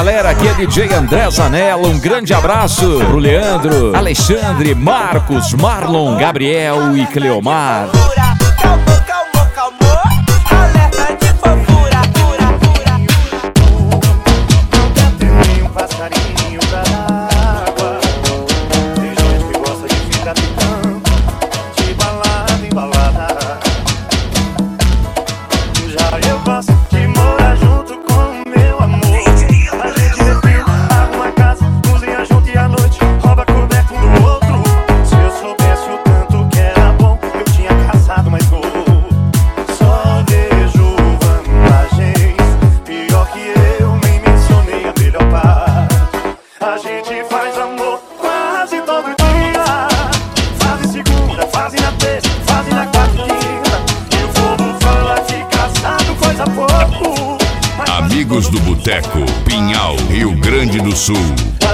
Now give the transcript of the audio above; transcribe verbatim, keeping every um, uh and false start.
galera, aqui é D J André Zanella. Um grande abraço pro Leandro, Alexandre, Marcos, Marlon, Gabriel e Cleomar. Amigos do Boteco, Pinhal, Rio Grande do Sul.